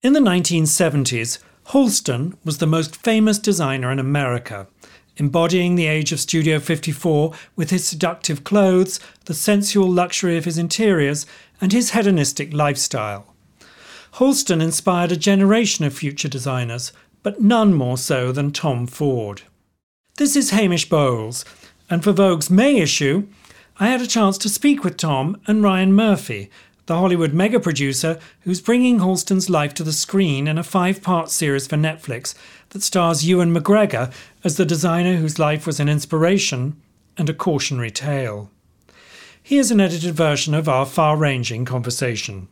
In the 1970s, Halston was the most famous designer in America, embodying the age of Studio 54 with his seductive clothes, the sensual luxury of his interiors, and his hedonistic lifestyle. Halston inspired a generation of future designers, but none more so than Tom Ford. This is Hamish Bowles, and for Vogue's May issue, I had a chance to speak with Tom and Ryan Murphy, the Hollywood mega-producer who's bringing Halston's life to the screen in a 5-part series for Netflix that stars Ewan McGregor as the designer whose life was an inspiration and a cautionary tale. Here's an edited version of our far-ranging conversation.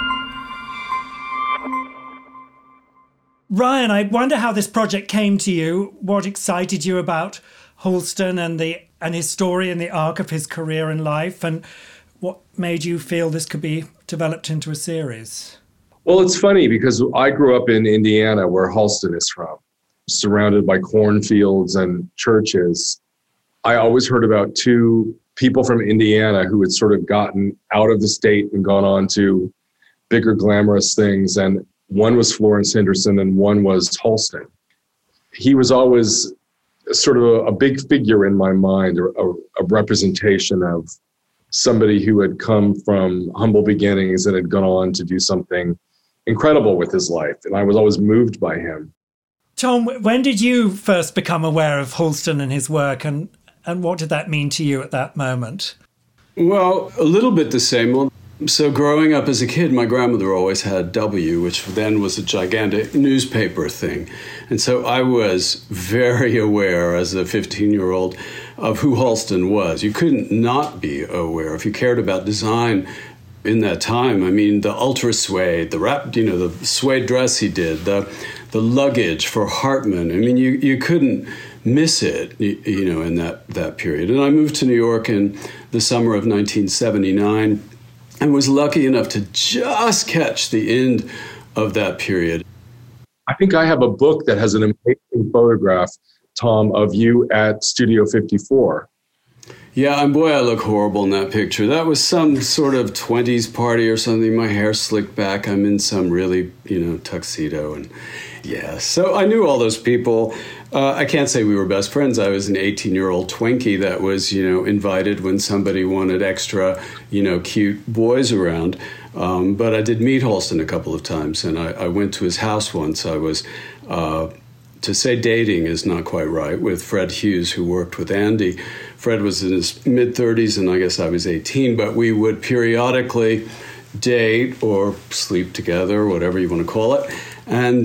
Ryan, I wonder how this project came to you, what excited you about Halston and his story and the arc of his career and life, and what made you feel this could be developed into a series? Well, it's funny because I grew up in Indiana, where Halston is from, surrounded by cornfields and churches. I always heard about two people from Indiana who had sort of gotten out of the state and gone on to bigger, glamorous things. And one was Florence Henderson and one was Halston. He was always sort of a big figure in my mind, a representation of somebody who had come from humble beginnings and had gone on to do something incredible with his life. And I was always moved by him. Tom, when did you first become aware of Halston and his work, and what did that mean to you at that moment? Well, a little bit the same. So growing up as a kid, my grandmother always had W, which then was a gigantic newspaper thing. And so I was very aware as a 15-year-old of who Halston was. You couldn't not be aware if you cared about design in that time. I mean, the ultra suede, the suede dress he did, the luggage for Hartman. I mean, you couldn't miss it, in that period. And I moved to New York in the summer of 1979 and was lucky enough to just catch the end of that period. I think I have a book that has an amazing photograph, Tom, of you at Studio 54. Yeah, and boy, I look horrible in that picture. That was some sort of 20s party or something. My hair slicked back. I'm in some really, tuxedo. And yeah, so I knew all those people. I can't say we were best friends. I was an 18-year-old Twinkie that was, invited when somebody wanted extra, cute boys around. But I did meet Halston a couple of times, and I went to his house once. I was, to say dating is not quite right, with Fred Hughes, who worked with Andy. Fred was in his mid-30s, and I guess I was 18, but we would periodically date or sleep together, whatever you want to call it. And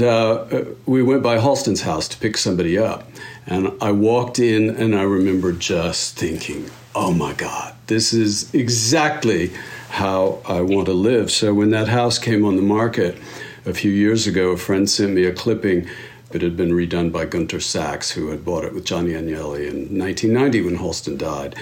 we went by Halston's house to pick somebody up. And I walked in, and I remember just thinking, oh, my God, this is exactly how I want to live. So when that house came on the market a few years ago, a friend sent me a clipping. It had been redone by Gunter Sachs, who had bought it with Johnny Agnelli in 1990 when Halston died.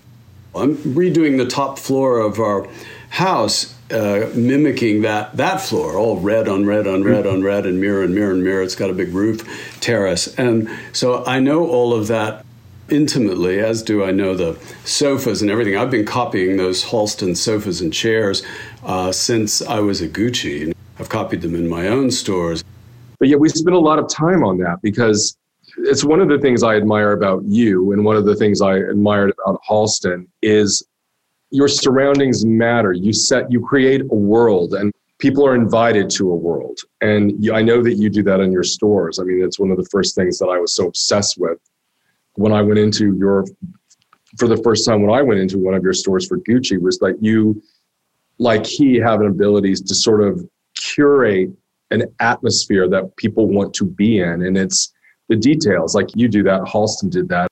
I'm redoing the top floor of our house, mimicking that floor, all red on red on red on red, and mirror and mirror and mirror. It's got a big roof terrace. And so I know all of that intimately, as do I know the sofas and everything. I've been copying those Halston sofas and chairs since I was at Gucci. I've copied them in my own stores. But yet we spend a lot of time on that because it's one of the things I admire about you, and one of the things I admired about Halston is your surroundings matter. You create a world, and people are invited to a world. And I know that you do that in your stores. I mean, it's one of the first things that I was so obsessed with when I went into for the first time when I went into one of your stores for Gucci, was that you, like he, have an ability to sort of curate an atmosphere that people want to be in. And it's the details, like you do that, Halston did that.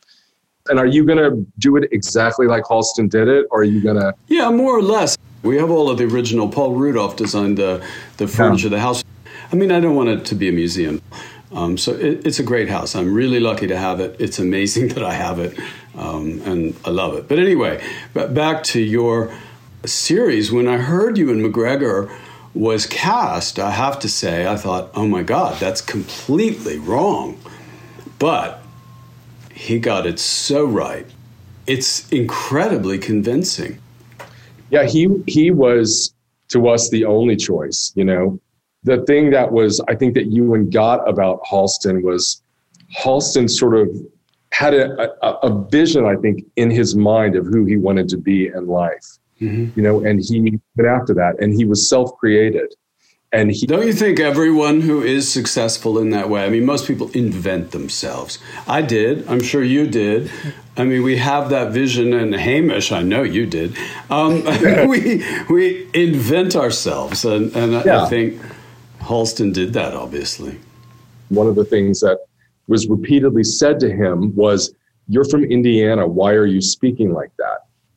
And are you going to do it exactly like Halston did it? Or are you going to? Yeah, more or less. We have all of the original. Paul Rudolph designed the furniture of the house. I mean, I don't want it to be a museum. So it's a great house. I'm really lucky to have it. It's amazing that I have it. And I love it. But anyway, back to your series. When I heard Ewan McGregor was cast, I have to say, I thought, oh my God, that's completely wrong. But he got it so right. It's incredibly convincing. Yeah, he was, to us, the only choice, the thing that was, I think that Ewan got about Halston was Halston sort of had a vision, I think, in his mind of who he wanted to be in life, you know, and he went after that, and he was self-created. And don't you think everyone who is successful in that way? I mean, most people invent themselves. I did. I'm sure you did. I mean, we have that vision, and Hamish, I know you did. We invent ourselves, and I think Halston did that, obviously. One of the things that was repeatedly said to him was, "You're from Indiana. Why are you speaking like that?"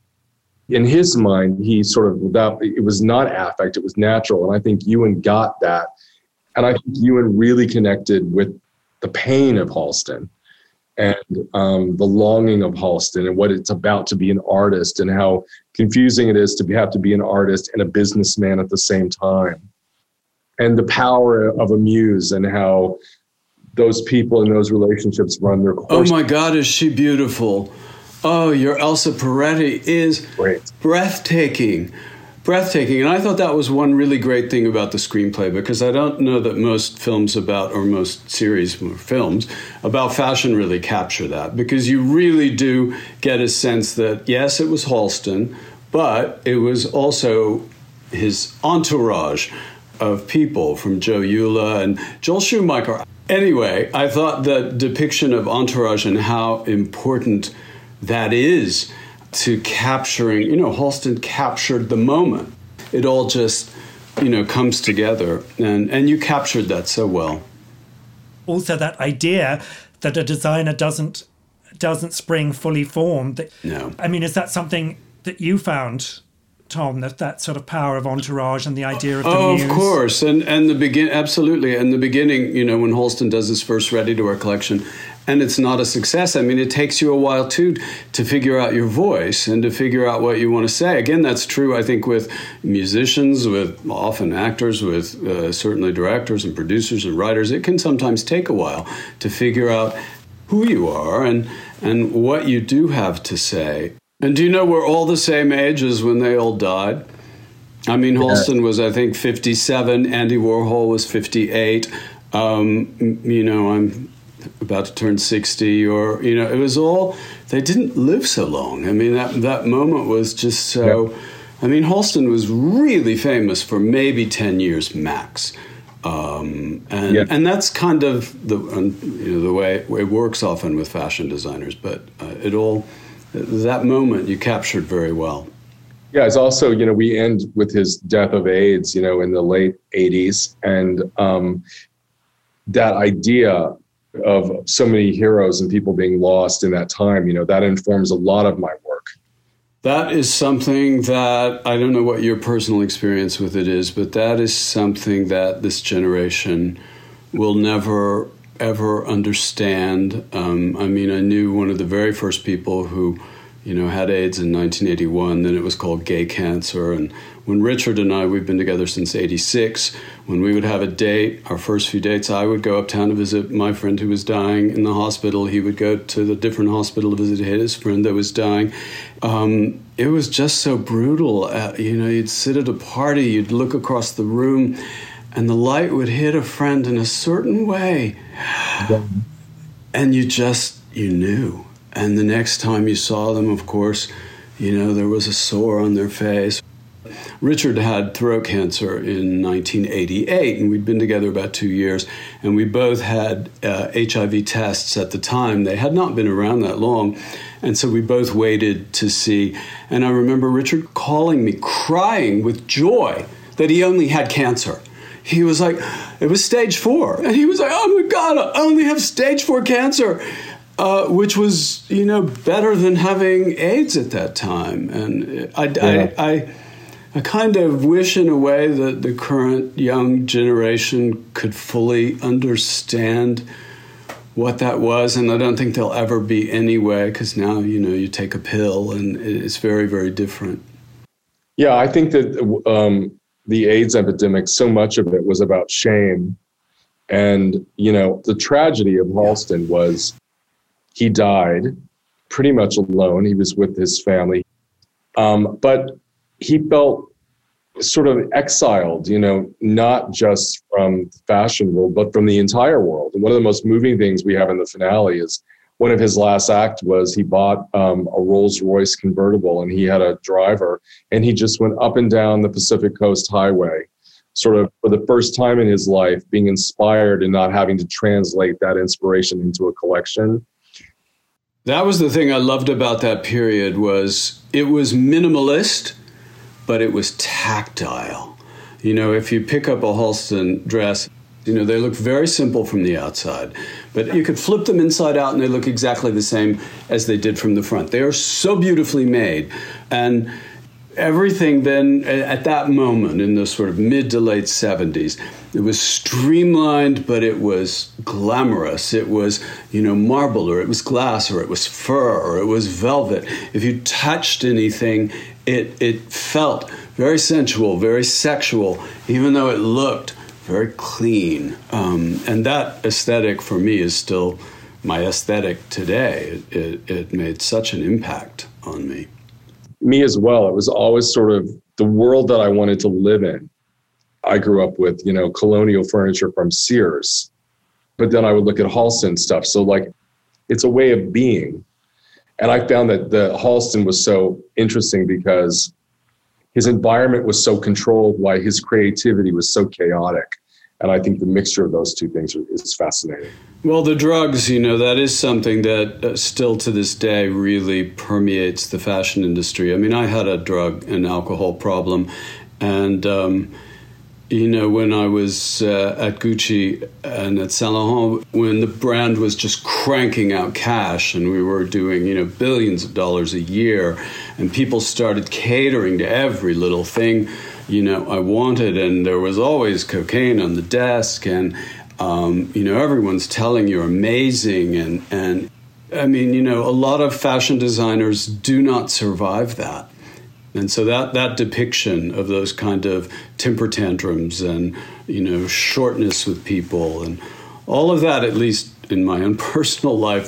In his mind, he sort of, it was not affect, it was natural. And I think Ewan got that. And I think Ewan really connected with the pain of Halston and the longing of Halston and what it's about to be an artist and how confusing it is to have to be an artist and a businessman at the same time. And the power of a muse and how those people in those relationships run their course. Oh my God, is she beautiful? Oh, your Elsa Peretti is breathtaking. And I thought that was one really great thing about the screenplay, because I don't know that most films or most series or films about fashion really capture that, because you really do get a sense that, yes, it was Halston, but it was also his entourage of people, from Joe Eula and Joel Schumacher. Anyway, I thought the depiction of entourage and how important that is to capturing, Halston captured the moment. It all just, comes together. And you captured that so well. Also, that idea that a designer doesn't spring fully formed. No. I mean, is that something that you found, Tom, that sort of power of entourage and the idea of the muse? Of course. And absolutely. And the beginning, when Halston does his first ready-to-wear collection, and it's not a success. I mean, it takes you a while, too, to figure out your voice and to figure out what you want to say. Again, that's true, I think, with musicians, with often actors, with certainly directors and producers and writers. It can sometimes take a while to figure out who you are and what you do have to say. And do you know we're all the same age as when they all died? I mean, Halston was, I think, 57. Andy Warhol was 58. I'm about to turn 60, or, it was all, they didn't live so long. I mean, that moment was just so, I mean, Halston was really famous for maybe 10 years max. And that's kind of the way it works often with fashion designers, but that moment you captured very well. Yeah, it's also, we end with his death of AIDS, in the late 80s. And that idea of so many heroes and people being lost in that time, that informs a lot of my work. That is something that, I don't know what your personal experience with it is, but that is something that this generation will never, ever understand. I mean, I knew one of the very first people who, had AIDS in 1981, then it was called gay cancer. And when Richard and I, we've been together since 86, when we would have a date, our first few dates, I would go uptown to visit my friend who was dying in the hospital. He would go to the different hospital to visit his friend that was dying. It was just so brutal. You'd sit at a party, you'd look across the room, and the light would hit a friend in a certain way. And you knew. And the next time you saw them, of course, there was a sore on their face. Richard had throat cancer in 1988, and we'd been together about 2 years, and we both had HIV tests at the time. They had not been around that long, and so we both waited to see. And I remember Richard calling me, crying with joy that he only had cancer. He was like, it was stage 4, and he was like, oh my God, I only have stage 4 cancer. Which was, better than having AIDS at that time. And I kind of wish in a way that the current young generation could fully understand what that was. And I don't think they'll ever be anyway, because now, you take a pill and it's very, very different. Yeah, I think that the AIDS epidemic, so much of it was about shame. And, the tragedy of Halston was, he died pretty much alone. He was with his family. But he felt sort of exiled, not just from the fashion world, but from the entire world. And one of the most moving things we have in the finale is one of his last acts was he bought a Rolls-Royce convertible, and he had a driver, and he just went up and down the Pacific Coast Highway, sort of for the first time in his life, being inspired and not having to translate that inspiration into a collection. That was the thing I loved about that period. Was it was minimalist, but it was tactile. If you pick up a Halston dress, they look very simple from the outside, but you could flip them inside out and they look exactly the same as they did from the front. They are so beautifully made. And everything then, at that moment, in the sort of mid to late 70s, it was streamlined, but it was glamorous. It was, marble, or it was glass, or it was fur, or it was velvet. If you touched anything, it felt very sensual, very sexual, even though it looked very clean. And that aesthetic for me is still my aesthetic today. It made such an impact on me. Me as well. It was always sort of the world that I wanted to live in. I grew up with, colonial furniture from Sears, but then I would look at Halston stuff. So it's a way of being. And I found that the Halston was so interesting because his environment was so controlled while his creativity was so chaotic. And I think the mixture of those two things is fascinating. Well, the drugs, that is something that still to this day really permeates the fashion industry. I mean, I had a drug and alcohol problem. And, when I was at Gucci and at Saint Laurent, when the brand was just cranking out cash and we were doing, billions of dollars a year, and people started catering to every little thing I wanted, and there was always cocaine on the desk, and everyone's telling you're amazing, and I mean, a lot of fashion designers do not survive that, and so that depiction of those kind of temper tantrums and shortness with people and all of that, at least in my own personal life,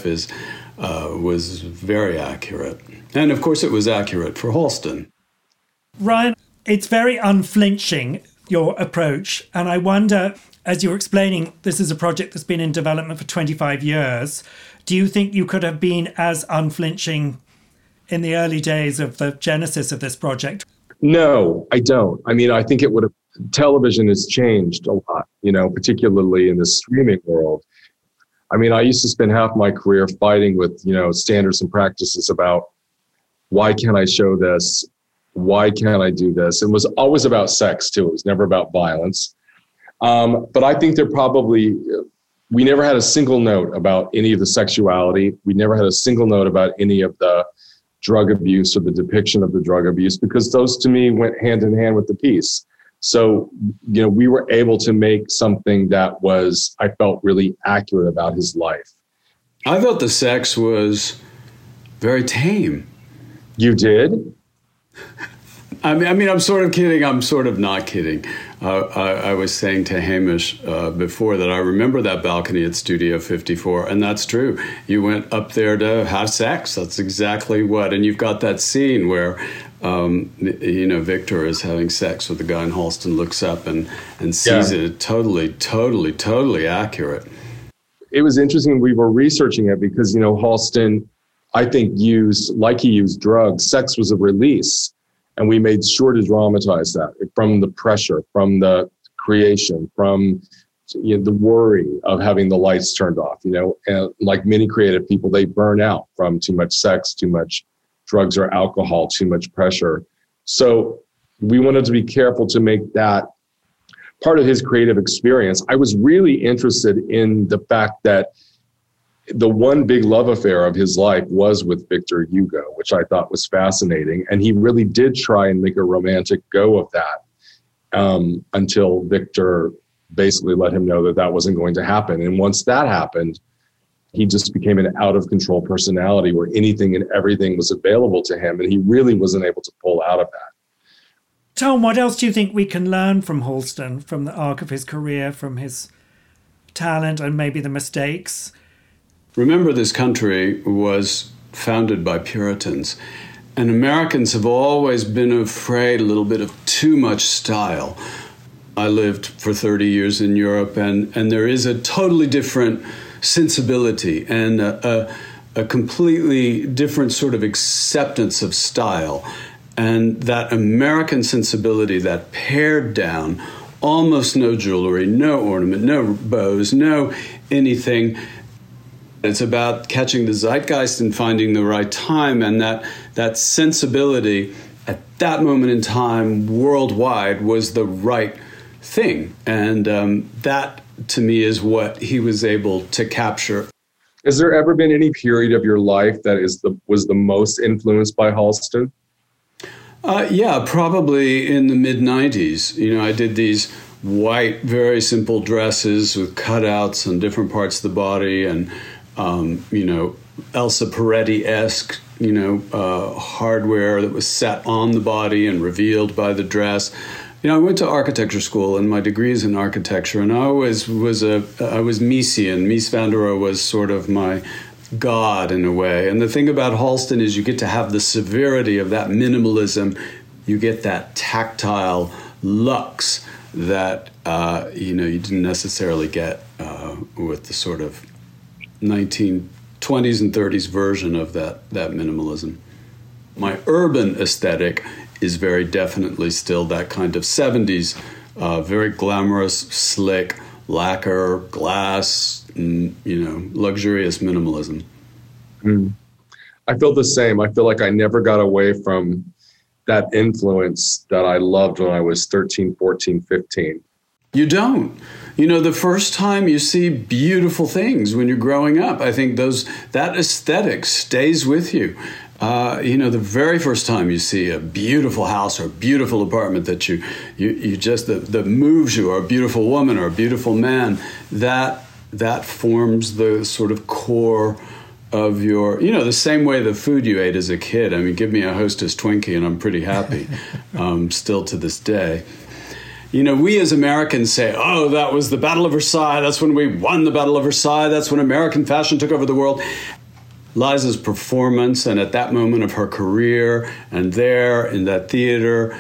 was very accurate, and of course it was accurate for Halston. Ryan, it's very unflinching, your approach. And I wonder, as you were explaining, this is a project that's been in development for 25 years. Do you think you could have been as unflinching in the early days of the genesis of this project? No, I don't. I mean, I think television has changed a lot, particularly in the streaming world. I mean, I used to spend half my career fighting with, standards and practices about why can't I show this? Why can't I do this? It was always about sex too. It was never about violence. But I think we never had a single note about any of the sexuality. We never had a single note about any of the drug abuse or the depiction of the drug abuse, because those to me went hand in hand with the piece. So, we were able to make something that I felt really accurate about his life. I felt the sex was very tame. You did? I mean, I'm sort of kidding. I'm sort of not kidding. I was saying to Hamish before that I remember that balcony at Studio 54, and that's true. You went up there to have sex. That's exactly what. And you've got that scene where, Victor is having sex with the guy, and Halston looks up and sees it. Totally accurate. It was interesting. We were researching it because, Halston, I think, used drugs. Sex was a release. And we made sure to dramatize that from the pressure, from the creation, from the worry of having the lights turned off. And like many creative people, they burn out from too much sex, too much drugs or alcohol, too much pressure. So we wanted to be careful to make that part of his creative experience. I was really interested in the fact that the one big love affair of his life was with Victor Hugo, which I thought was fascinating. And he really did try and make a romantic go of that until Victor basically let him know that wasn't going to happen. And once that happened, he just became an out of control personality where anything and everything was available to him. And he really wasn't able to pull out of that. Tom, what else do you think we can learn from Halston, from the arc of his career, from his talent and maybe the mistakes? Remember, this country was founded by Puritans, And Americans have always been afraid a little bit of too much style. I lived for 30 years in Europe, and there is a totally different sensibility and a completely different sort of acceptance of style. And that American sensibility, that pared down, almost no jewelry, no ornament, no bows, no anything. It's about catching the zeitgeist and finding the right time, and that sensibility at that moment in time worldwide was the right thing. And that, to me, is what he was able to capture. Has there ever been any period of your life that was the most influenced by Halston? Yeah, probably in the mid-90s. You know, I did these white, very simple dresses with cutouts on different parts of the body, and you know, Elsa Peretti-esque, you know, hardware that was set on the body and revealed by the dress. You know, I went to architecture school, and my degree is in architecture, and I always was Miesian. Mies van der Rohe was sort of my god in a way. And the thing about Halston is you get to have the severity of that minimalism. You get that tactile luxe that, you know, you didn't necessarily get with the sort of 1920s and 30s version of that minimalism. My urban aesthetic is very definitely still that kind of 70s, very glamorous, slick, lacquer, glass, and, you know, luxurious minimalism. I feel the same. I feel like I never got away from that influence that I loved when I was 13, 14, 15. You don't. You know, the first time you see beautiful things when you're growing up, I think that aesthetic stays with you. You know, the very first time you see a beautiful house or a beautiful apartment that you just, that moves you, or a beautiful woman or a beautiful man, that forms the sort of core of your, you know, the same way the food you ate as a kid. I mean, give me a Hostess Twinkie and I'm pretty happy, still to this day. You know, we as Americans say, oh, that was the Battle of Versailles. That's when we won the Battle of Versailles. That's when American fashion took over the world. Liza's performance, and at that moment of her career, and there in that theater,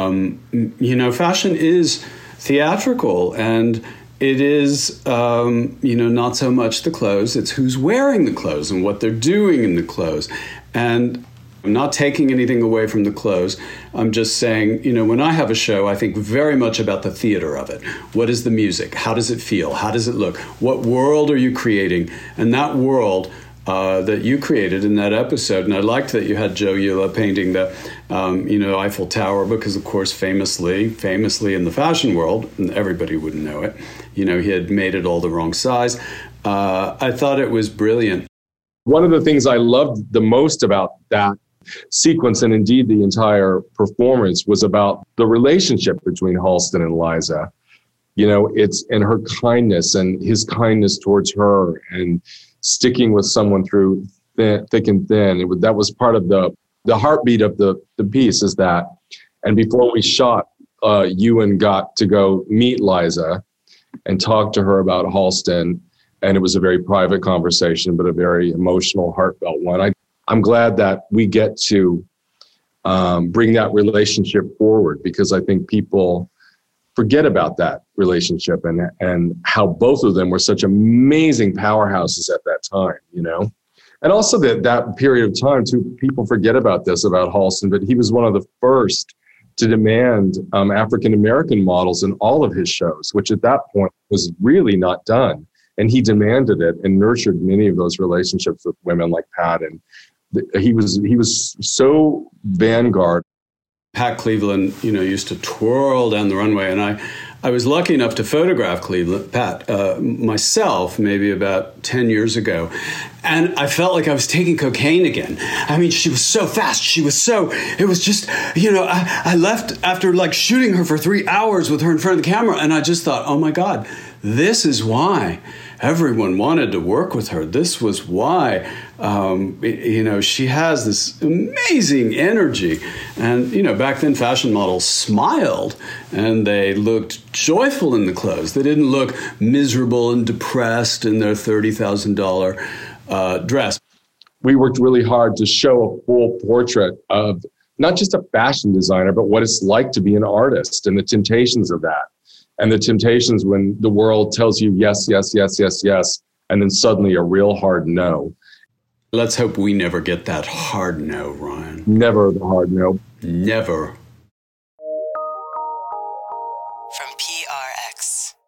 you know, fashion is theatrical, and it is, you know, not so much the clothes. It's who's wearing the clothes and what they're doing in the clothes. And I'm not taking anything away from the clothes. I'm just saying, you know, when I have a show, I think very much about the theater of it. What is the music? How does it feel? How does it look? What world are you creating? And that world that you created in that episode, and I liked that you had Joe Eula painting the, you know, Eiffel Tower, because, of course, famously in the fashion world, and everybody wouldn't know it, you know, he had made it all the wrong size. I thought it was brilliant. One of the things I loved the most about that sequence, and indeed the entire performance, was about the relationship between Halston and Liza. You know, it's and her kindness and his kindness towards her, and sticking with someone through thick and thin. That was part of the heartbeat of the piece, is that. And before we shot, Ewan got to go meet Liza and talk to her about Halston. And it was a very private conversation, but a very emotional, heartfelt one. I'm glad that we get to bring that relationship forward, because I think people forget about that relationship and how both of them were such amazing powerhouses at that time, you know? And also that period of time too, people forget about this, about Halston, but he was one of the first to demand African-American models in all of his shows, which at that point was really not done. And he demanded it and nurtured many of those relationships with women like Pat. And he was so vanguard. Pat Cleveland, you know, used to twirl down the runway, and I was lucky enough to photograph Pat myself, maybe about 10 years ago, and I felt like I was taking cocaine again. I mean, she was so fast. It was just, you know, I left after like shooting her for 3 hours with her in front of the camera, and I just thought, oh my God, this is why everyone wanted to work with her. This was why, you know, she has this amazing energy. And, you know, back then fashion models smiled and they looked joyful in the clothes. They didn't look miserable and depressed in their $30,000 dress. we worked really hard to show a full portrait of not just a fashion designer, but what it's like to be an artist and the temptations of that. And the temptations when the world tells you yes, yes, yes, yes, yes, and then suddenly a real hard no. Let's hope we never get that hard no, Ryan. Never the hard no. Never. From PRX.